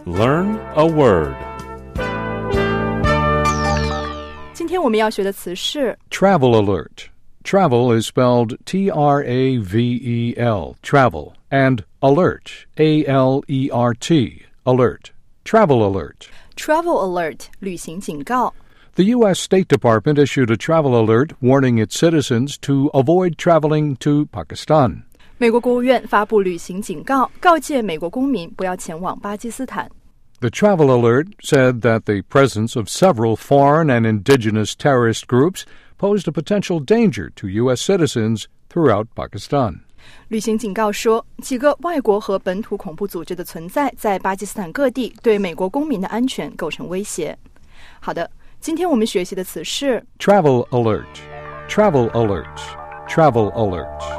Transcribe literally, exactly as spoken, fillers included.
Learn a word. 今天我们要学的词是 Travel alert. Travel is spelled T R A V E L, travel, and alert, A L E R T, alert. Travel alert. Travel alert 旅行警告。 The U S State Department issued a travel alert warning its citizens to avoid traveling to Pakistan. 美国国务院发布旅行警告，告诫美国公民不要前往巴基斯坦。 The travel alert said that the presence of several foreign and indigenous terrorist groups posed a potential danger to U S citizens throughout Pakistan. 旅行警告说，几个外国和本土恐怖组织的存在在巴基斯坦各地对美国公民的安全构成威胁。好的，今天我们学习的词是 Travel alert. Travel alert. Travel alert.